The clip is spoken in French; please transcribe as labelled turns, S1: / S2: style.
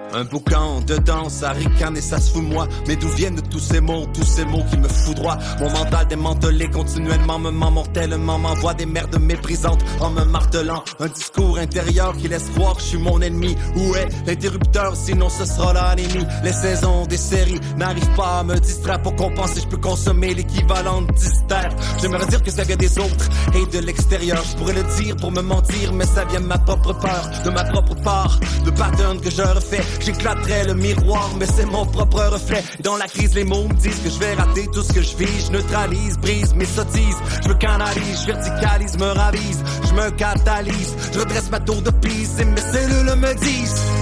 S1: Un boucan dedans, ça ricane et ça se fout de moi. Mais d'où viennent tous ces mots qui me foudroient? Mon mental démantelé continuellement me ment mortellement, m'envoie des merdes méprisantes en me martelant. Un discours intérieur qui laisse croire que je suis mon ennemi. Où est l'interrupteur, sinon ce sera l'anémie? Les saisons des séries n'arrivent pas à me distraire. Pour compenser, je peux consommer l'équivalent de 10 terres. J'aimerais dire que ça vient des autres et de l'extérieur. Je pourrais le dire pour me mentir, mais ça vient de ma propre peur, de ma propre part, de pattern que je refais. J'éclaterais le miroir, mais c'est mon propre reflet. Dans la crise, les mots me disent que je vais rater tout ce que je vis. Je neutralise, brise mes sottises. Je me canalise, je verticalise, me ravise. Je me catalyse, je redresse ma tour de Pise et mes cellules me disent